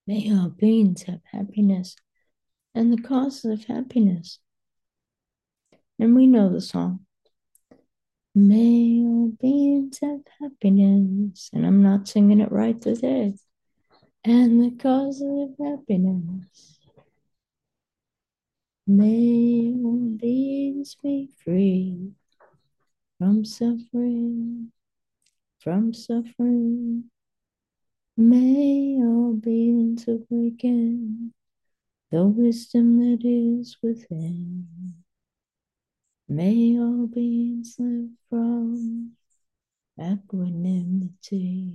May all beings have happiness and the causes of happiness. And we know the song. May all beings have happiness. And I'm not singing it right today. And the causes of happiness. May all beings be free from suffering, from suffering. May all beings awaken the wisdom that is within. May all beings live from equanimity.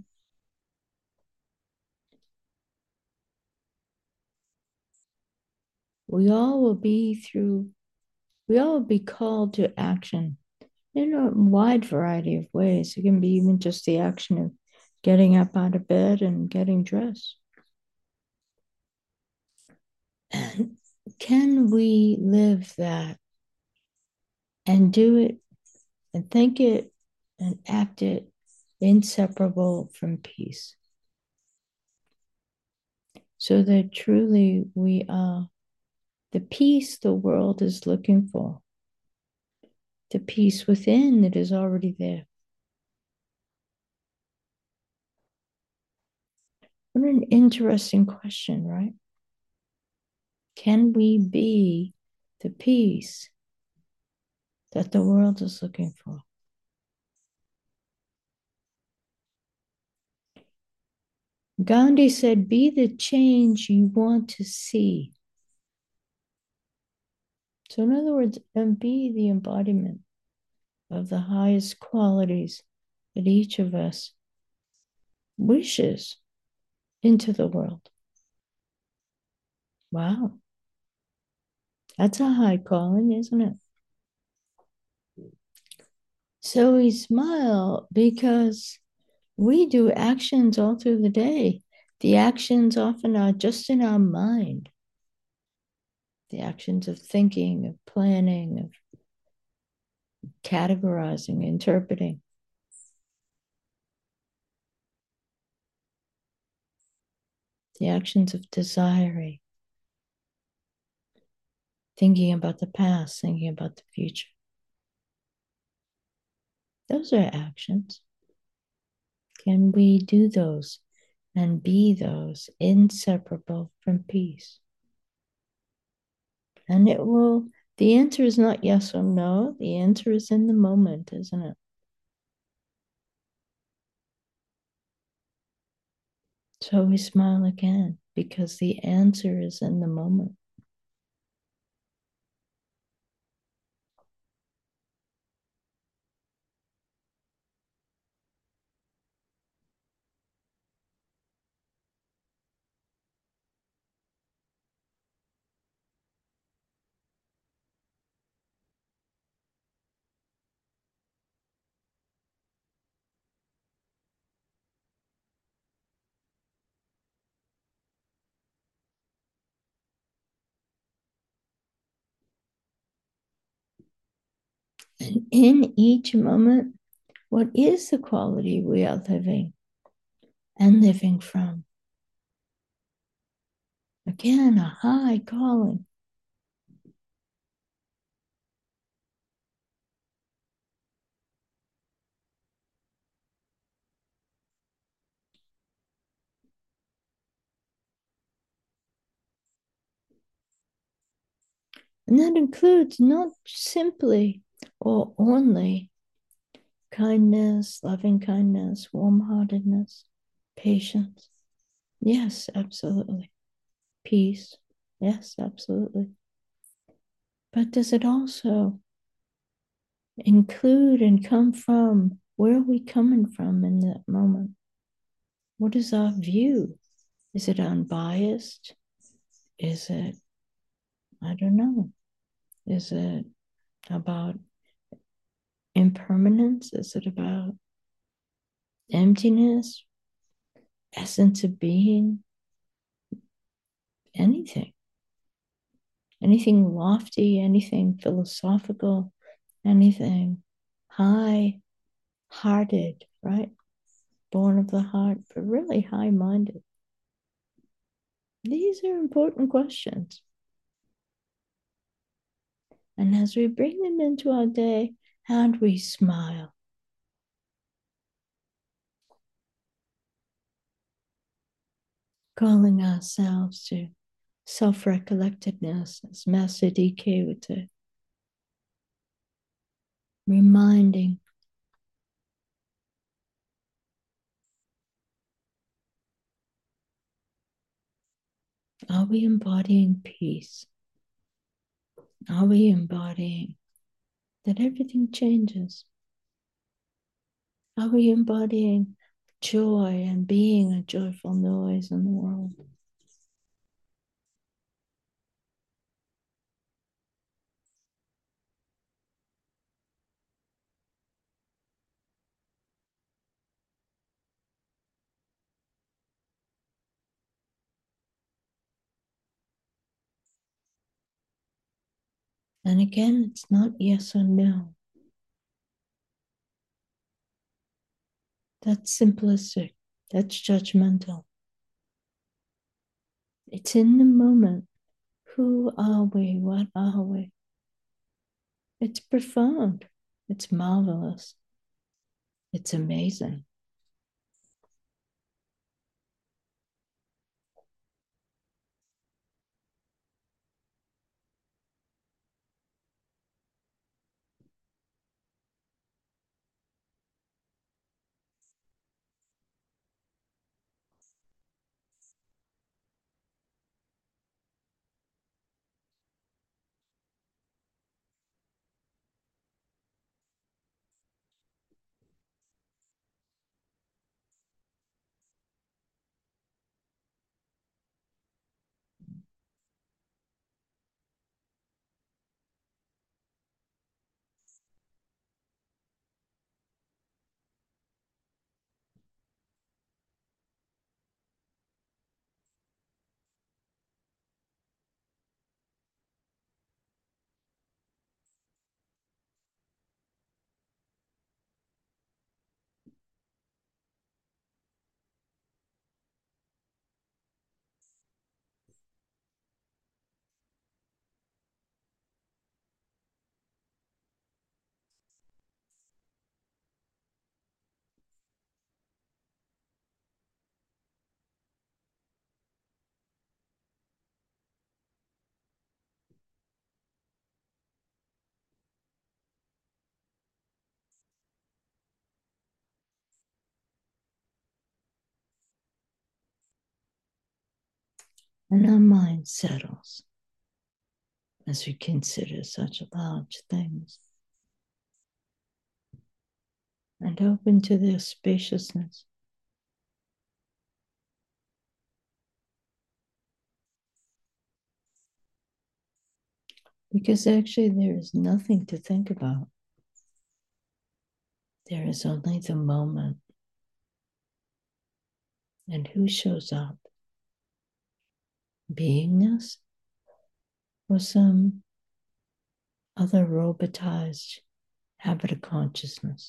We all will be through, we all will be called to action in a wide variety of ways. It can be even just the action of getting up out of bed and getting dressed. And can we live that and do it and think it and act it inseparable from peace? So that truly we are the peace the world is looking for, the peace within that is already there. What an interesting question, right? Can we be the peace that the world is looking for? Gandhi said, be the change you want to see. So, in other words, and be the embodiment of the highest qualities that each of us wishes into the world. Wow, that's a high calling, isn't it? So we smile because we do actions all through the day. The actions often are just in our mind. The actions of thinking, of planning, of categorizing, interpreting. The actions of desiring, thinking about the past, thinking about the future. Those are actions. Can we do those and be those inseparable from peace? And it will, the answer is not yes or no. The answer is in the moment, isn't it? So we smile again because the answer is in the moment. And in each moment, what is the quality we are living and living from? Again, a high calling. And that includes not simply or only kindness, loving kindness, warm heartedness, patience. Yes, absolutely. Peace. Yes, absolutely. But does it also include and come from where are we coming from in that moment? What is our view? Is it unbiased? Is it, I don't know, is it about impermanence? Is it about emptiness, essence of being, anything? Anything lofty, anything philosophical, anything high hearted, right? Born of the heart, but really high minded. These are important questions. And as we bring them into our day, how do we smile? Calling ourselves to self-recollectedness, as Master DK would say, reminding, are we embodying peace? Are we embodying that everything changes? Are we embodying joy and being a joyful noise in the world? And again, it's not yes or no. That's simplistic. That's judgmental. It's in the moment. Who are we? What are we? It's profound. It's marvelous. It's amazing. And our mind settles as we consider such large things and open to their spaciousness. Because actually, there is nothing to think about. There is only the moment and who shows up, beingness or some other robotized habit of consciousness.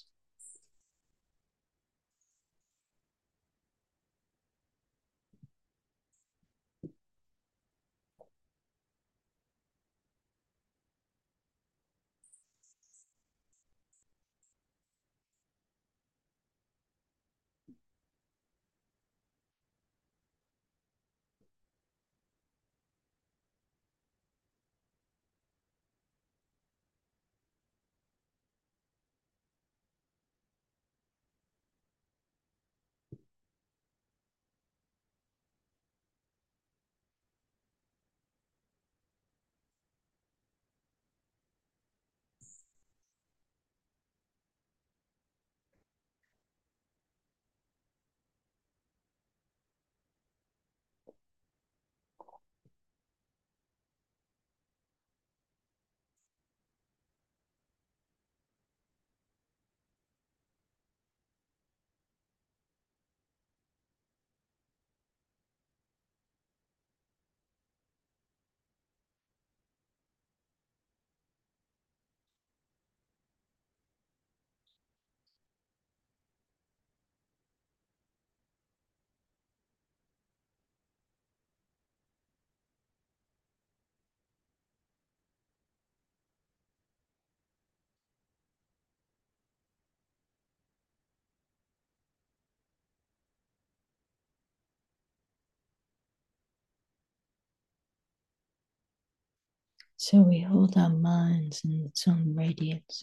So we hold our minds in its own radiance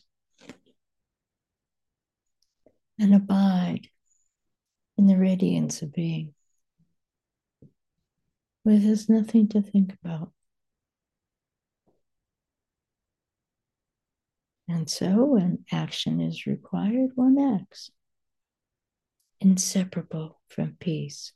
and abide in the radiance of being, where there's nothing to think about. And so when action is required, one acts, inseparable from peace.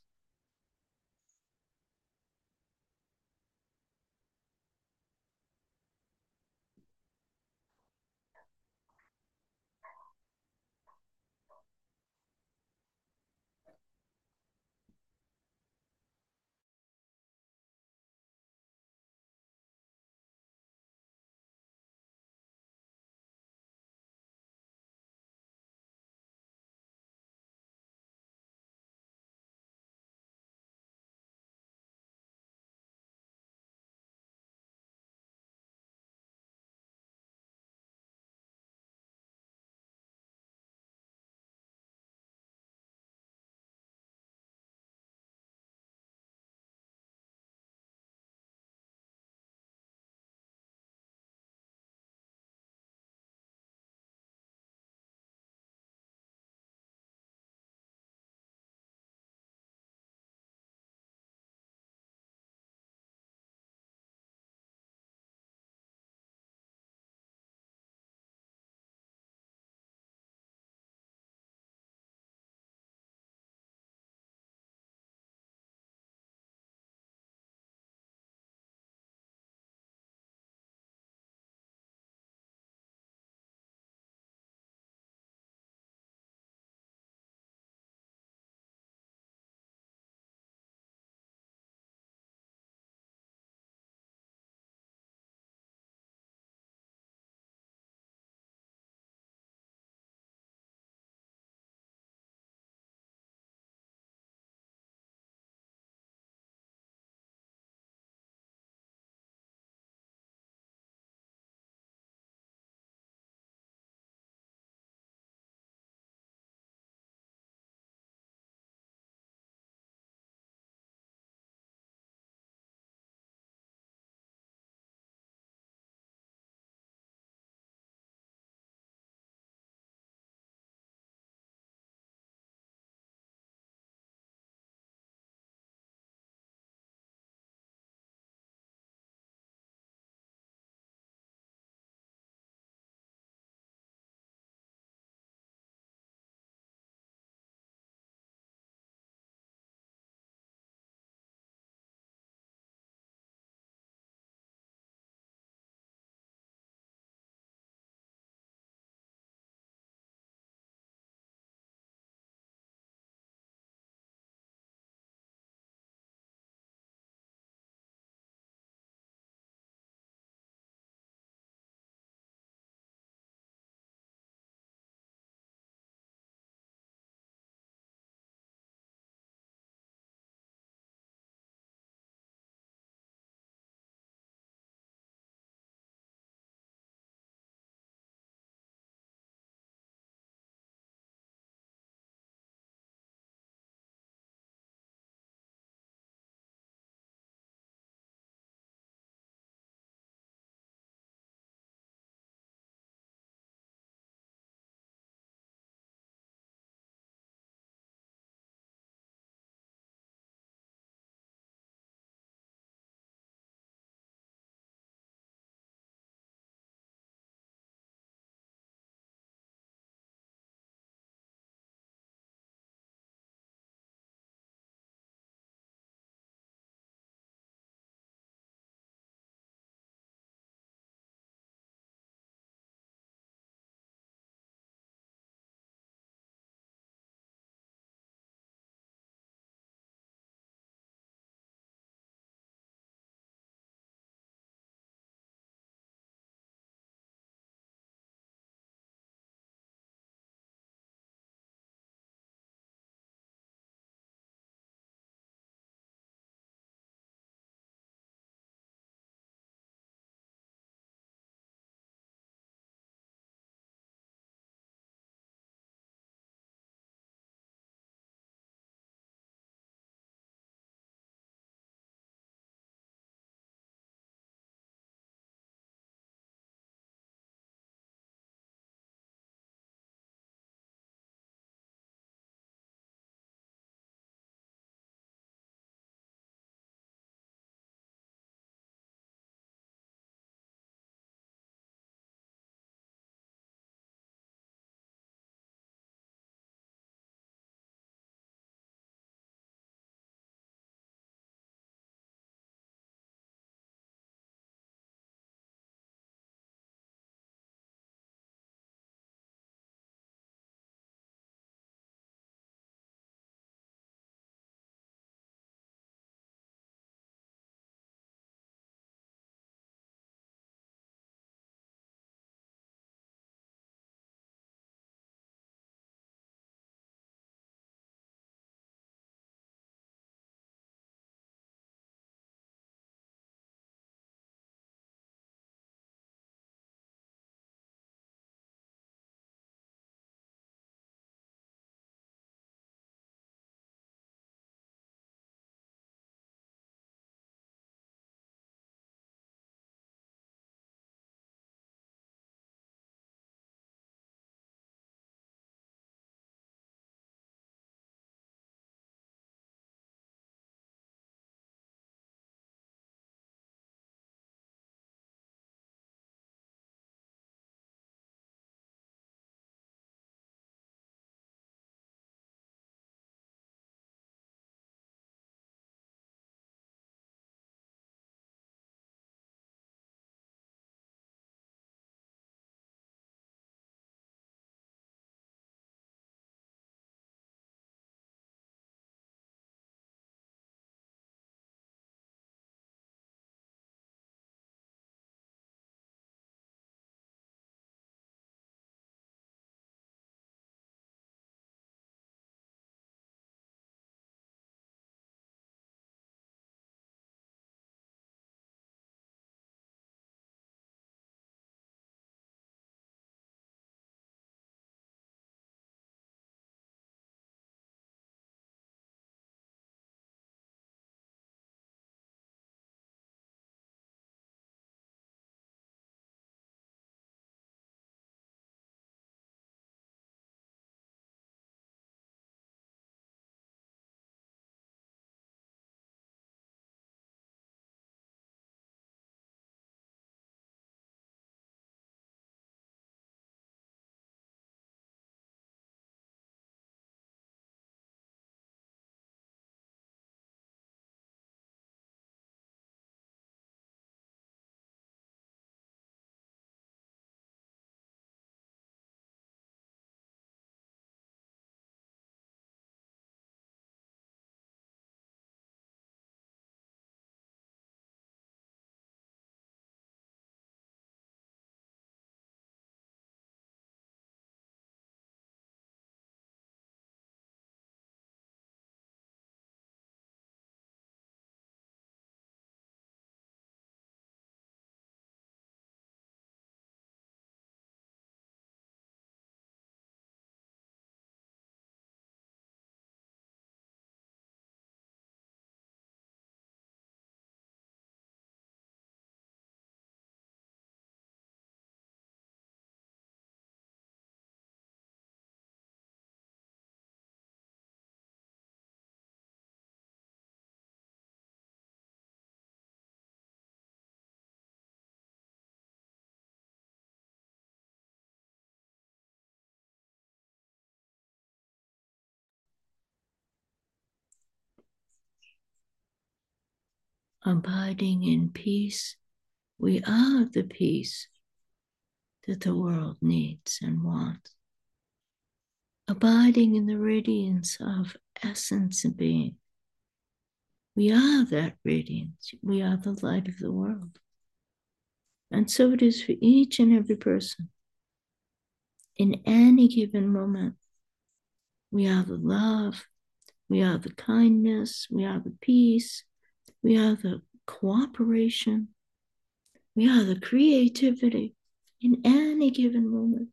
abiding in peace, we are the peace that the world needs and wants. Abiding in the radiance of essence and being, we are that radiance. We are the light of the world. And so it is for each and every person. In any given moment, we are the love, we are the kindness, we are the peace, we are the cooperation, we are the creativity in any given moment.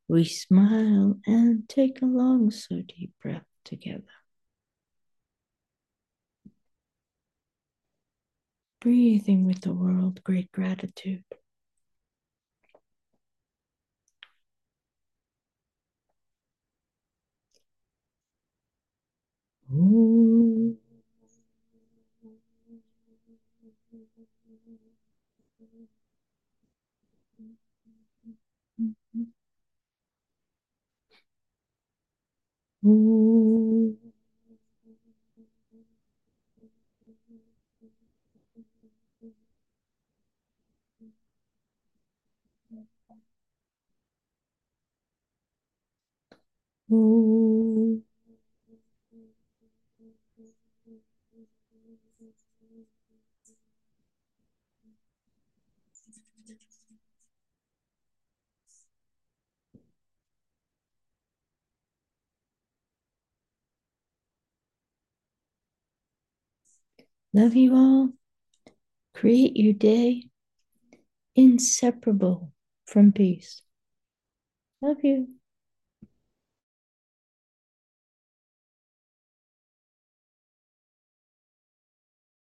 We smile and take a long, so deep breath together. Breathing with the world, great gratitude. Ooh. Ooh. Ooh. Love you all. Create your day inseparable from peace. Love you.